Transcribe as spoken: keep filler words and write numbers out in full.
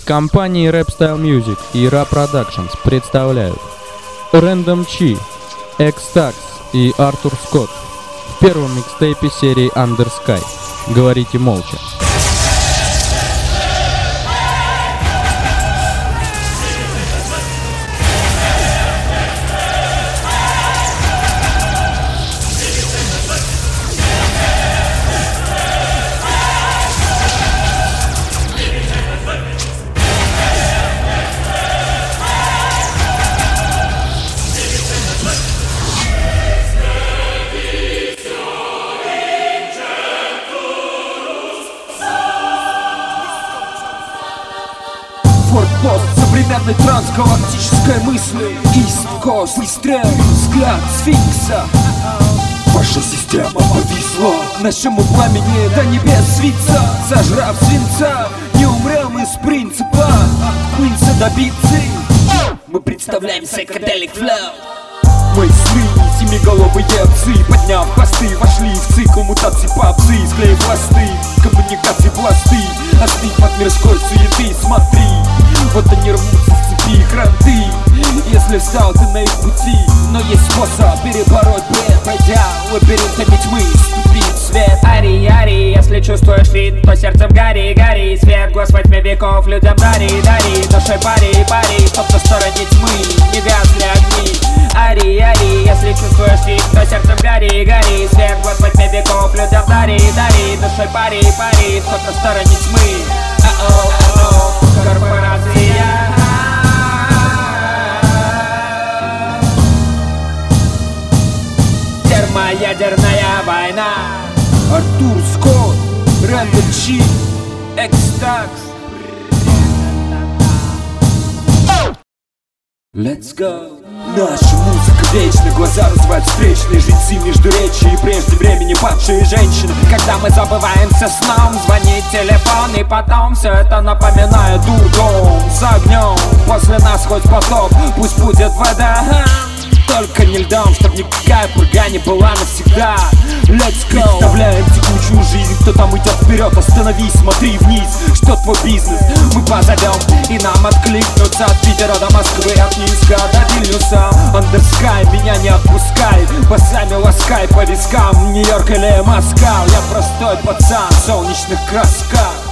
Компании Rap Style Music и Ra Productions представляют Random Chi, X-Tax и Артур Скотт в первом микстейпе серии Under Sky. Говорите молча. Форпост современной трансгалактической мысли. East Coast, выстрел, взгляд сфинкса. Ваша система повисла, нашему пламени до небес свится. Сожрав свинца, не умрем из принципа. От Квинса до Битцы мы представляем psychedelic flow. Мысли, семиголовые псы, подняв хвосты, вошли в цикл мутаций попсы, склеив хвосты, коммуникации пласты, остыть от мирской суеты. Смотри, вот они рвутся с цепи и хранты. Если встал ты на их пути, но есть способ перебороть бред, пройдя лабиринтами тьмы, ступить в свет. Ари, Ари, если чувствуешь ритм, то сердцем гори, гори. Свет глаз во тьме веков людям дари, дари. Душой пари, пари, чтоб на стороне тьмы не гасли огни. Ари, Ари, если чувствуешь ритм, то сердцем гори, гори. Свет глаз во тьме веков людям дари, дари. Душой пари, пари, чтоб на стороне тьмы. А-о, а-о, корпорация. Термоядерная война. Артур Скотт, Random Chi, X-Tax. Let's go. Наша музыка вечна, глаза развивают встречные жильцы между речи и прежде времени падшие женщины. Когда мы забываемся сном, звонит телефон, и потом все это напоминает дурдом с огнем. После нас хоть потоп, пусть будет вода, только не льдом, чтоб никакая пурга не была навсегда. Let's go. Представляем текучую жизнь, кто там идет вперед, остановись, смотри вниз, что твой бизнес мы позовем, и нам откликнутся от Питера до Москвы, от Минска до Вильнюса. Under Sky, меня не отпускай, басами ласкай по вискам, Нью-Йорк или Москва. Я простой пацан в солнечных красках.